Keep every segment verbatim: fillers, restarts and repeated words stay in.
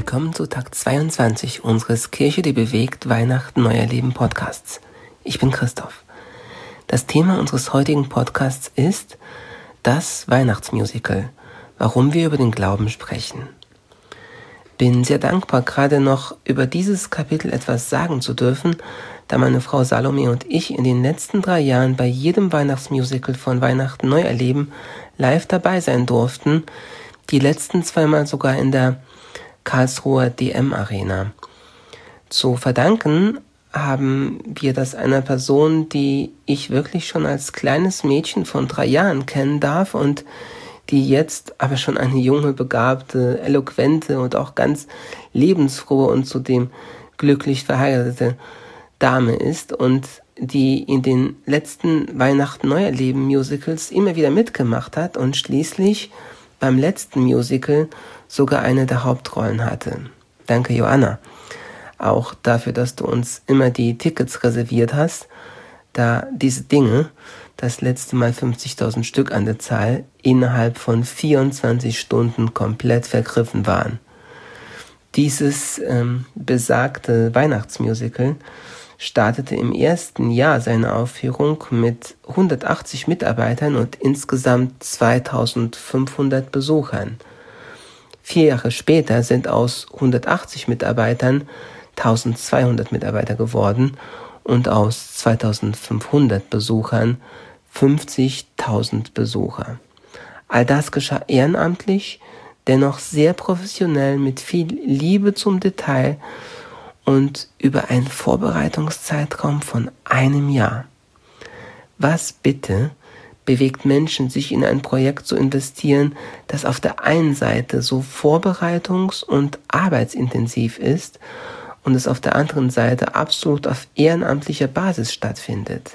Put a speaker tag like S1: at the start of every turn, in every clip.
S1: Willkommen zu Tag zweiundzwanzig unseres Kirche, die bewegt, Weihnachten neu erleben Podcasts. Ich bin Christoph. Das Thema unseres heutigen Podcasts ist das Weihnachtsmusical, warum wir über den Glauben sprechen. Bin sehr dankbar, gerade noch über dieses Kapitel etwas sagen zu dürfen, da meine Frau Salome und ich in den letzten drei Jahren bei jedem Weihnachtsmusical von Weihnachten neu erleben live dabei sein durften, die letzten zweimal sogar in der Karlsruher D M Arena. Zu verdanken haben wir das einer Person, die ich wirklich schon als kleines Mädchen von drei Jahren kennen darf und die jetzt aber schon eine junge, begabte, eloquente und auch ganz lebensfrohe und zudem glücklich verheiratete Dame ist und die in den letzten Weihnachten-Neuerleben-Musicals immer wieder mitgemacht hat und schließlich beim letzten Musical sogar eine der Hauptrollen hatte. Danke, Joanna. Auch dafür, dass du uns immer die Tickets reserviert hast, da diese Dinge, das letzte Mal fünfzigtausend Stück an der Zahl, innerhalb von vierundzwanzig Stunden komplett vergriffen waren. Dieses ähm, besagte Weihnachtsmusical startete im ersten Jahr seine Aufführung mit hundertachtzig Mitarbeitern und insgesamt zweitausendfünfhundert Besuchern. Vier Jahre später sind aus hundertachtzig Mitarbeitern eintausendzweihundert Mitarbeiter geworden und aus zweitausendfünfhundert Besuchern fünfzigtausend Besucher. All das geschah ehrenamtlich, dennoch sehr professionell mit viel Liebe zum Detail und über einen Vorbereitungszeitraum von einem Jahr. Was bitte bewegt Menschen, sich in ein Projekt zu investieren, das auf der einen Seite so vorbereitungs- und arbeitsintensiv ist und es auf der anderen Seite absolut auf ehrenamtlicher Basis stattfindet?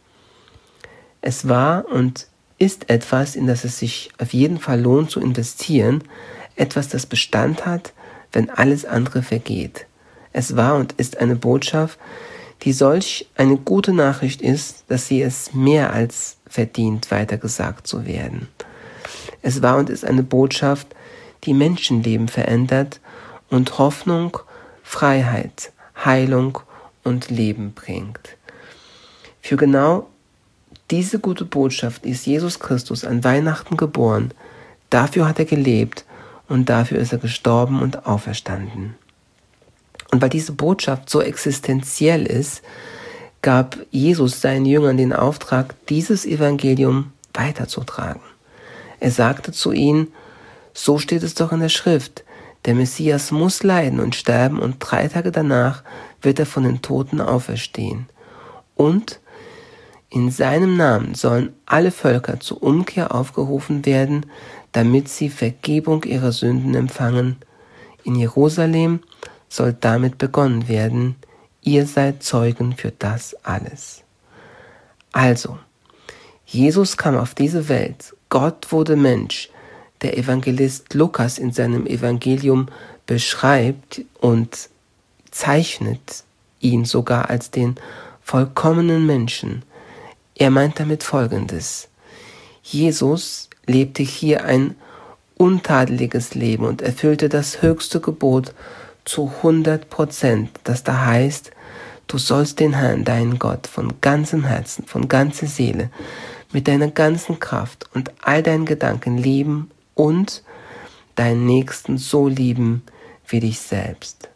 S1: Es war und ist etwas, in das es sich auf jeden Fall lohnt zu investieren, etwas, das Bestand hat, wenn alles andere vergeht. Es war und ist eine Botschaft, die solch eine gute Nachricht ist, dass sie es mehr als verdient, weitergesagt zu werden. Es war und ist eine Botschaft, die Menschenleben verändert und Hoffnung, Freiheit, Heilung und Leben bringt. Für genau diese gute Botschaft ist Jesus Christus an Weihnachten geboren. Dafür hat er gelebt und dafür ist er gestorben und auferstanden. Und weil diese Botschaft so existenziell ist, gab Jesus seinen Jüngern den Auftrag, dieses Evangelium weiterzutragen. Er sagte zu ihnen, so steht es doch in der Schrift, der Messias muss leiden und sterben und drei Tage danach wird er von den Toten auferstehen. Und in seinem Namen sollen alle Völker zur Umkehr aufgerufen werden, damit sie Vergebung ihrer Sünden empfangen. In Jerusalem soll damit begonnen werden, ihr seid Zeugen für das alles. Also, Jesus kam auf diese Welt, Gott wurde Mensch. Der Evangelist Lukas in seinem Evangelium beschreibt und zeichnet ihn sogar als den vollkommenen Menschen. Er meint damit Folgendes: Jesus lebte hier ein untadeliges Leben und erfüllte das höchste Gebot zu hundert Prozent, das da heißt, du sollst den Herrn, deinen Gott, von ganzem Herzen, von ganzer Seele, mit deiner ganzen Kraft und all deinen Gedanken lieben und deinen Nächsten so lieben wie dich selbst.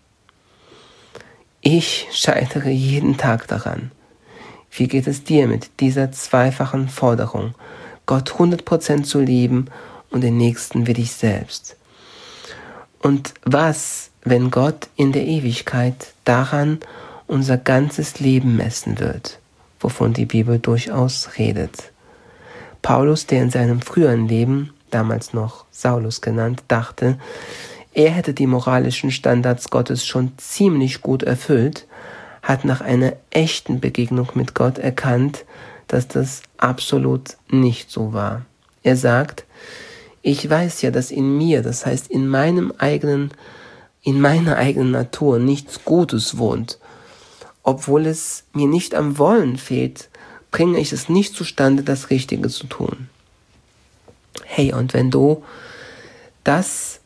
S1: Ich scheitere jeden Tag daran. Wie geht es dir mit dieser zweifachen Forderung, Gott hundert Prozent zu lieben und den Nächsten wie dich selbst? Und was, wenn Gott in der Ewigkeit daran unser ganzes Leben messen wird, wovon die Bibel durchaus redet? Paulus, der in seinem früheren Leben, damals noch Saulus genannt, dachte, er hätte die moralischen Standards Gottes schon ziemlich gut erfüllt, hat nach einer echten Begegnung mit Gott erkannt, dass das absolut nicht so war. Er sagt, ich weiß ja, dass in mir, das heißt in meinem eigenen, in meiner eigenen Natur nichts Gutes wohnt. Obwohl es mir nicht am Wollen fehlt, bringe ich es nicht zustande, das Richtige zu tun. Hey, und wenn du das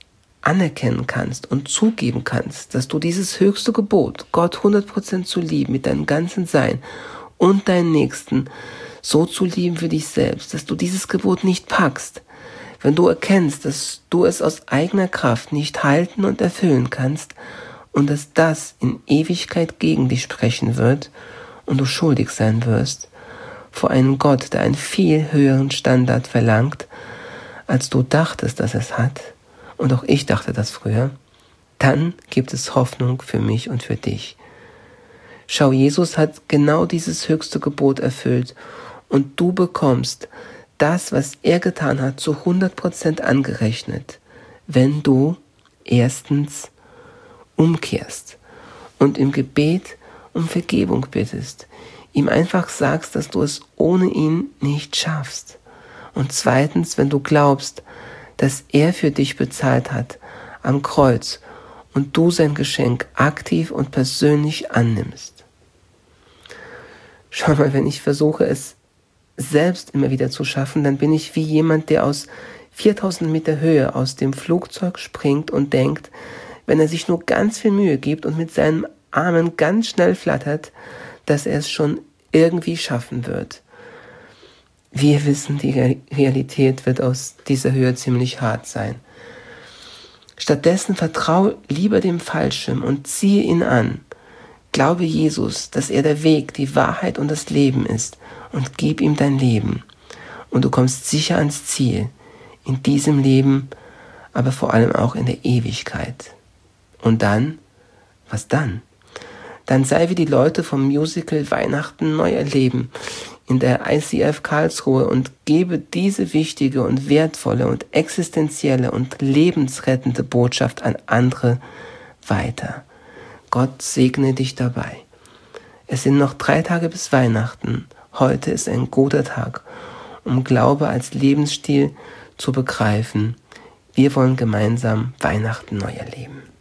S1: anerkennen kannst und zugeben kannst, dass du dieses höchste Gebot, Gott hundert Prozent zu lieben mit deinem ganzen Sein und deinen Nächsten so zu lieben wie dich selbst, dass du dieses Gebot nicht packst, wenn du erkennst, dass du es aus eigener Kraft nicht halten und erfüllen kannst und dass das in Ewigkeit gegen dich sprechen wird und du schuldig sein wirst vor einem Gott, der einen viel höheren Standard verlangt, als du dachtest, dass es hat, und auch ich dachte das früher, dann gibt es Hoffnung für mich und für dich. Schau, Jesus hat genau dieses höchste Gebot erfüllt und du bekommst das, was er getan hat, zu hundert Prozent angerechnet, wenn du erstens umkehrst und im Gebet um Vergebung bittest, ihm einfach sagst, dass du es ohne ihn nicht schaffst. Und zweitens, wenn du glaubst, dass er für dich bezahlt hat am Kreuz und du sein Geschenk aktiv und persönlich annimmst. Schau mal, wenn ich versuche, es selbst immer wieder zu schaffen, dann bin ich wie jemand, der aus viertausend Meter Höhe aus dem Flugzeug springt und denkt, wenn er sich nur ganz viel Mühe gibt und mit seinen Armen ganz schnell flattert, dass er es schon irgendwie schaffen wird. Wir wissen, die Realität wird aus dieser Höhe ziemlich hart sein. Stattdessen vertraue lieber dem Fallschirm und ziehe ihn an. Glaube Jesus, dass er der Weg, die Wahrheit und das Leben ist, und gib ihm dein Leben. Und du kommst sicher ans Ziel, in diesem Leben, aber vor allem auch in der Ewigkeit. Und dann? Was dann? Dann sei wie die Leute vom Musical Weihnachten neu erleben in der I C F Karlsruhe und gebe diese wichtige und wertvolle und existenzielle und lebensrettende Botschaft an andere weiter. Gott segne dich dabei. Es sind noch drei Tage bis Weihnachten. Heute ist ein guter Tag, um Glaube als Lebensstil zu begreifen. Wir wollen gemeinsam Weihnachten neu erleben.